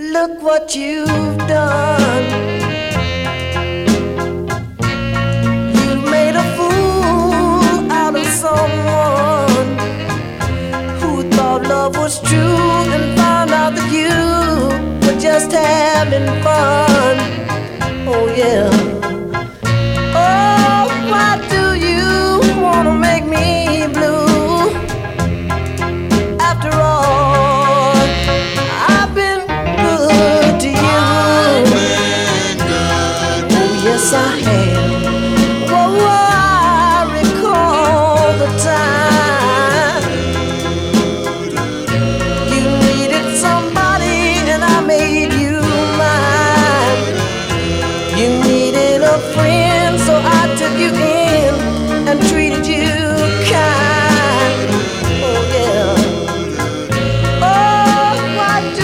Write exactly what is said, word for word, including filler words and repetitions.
Look what you've done. You made a fool out of someone who thought love was true and found out that you were just having fun. Oh yeah.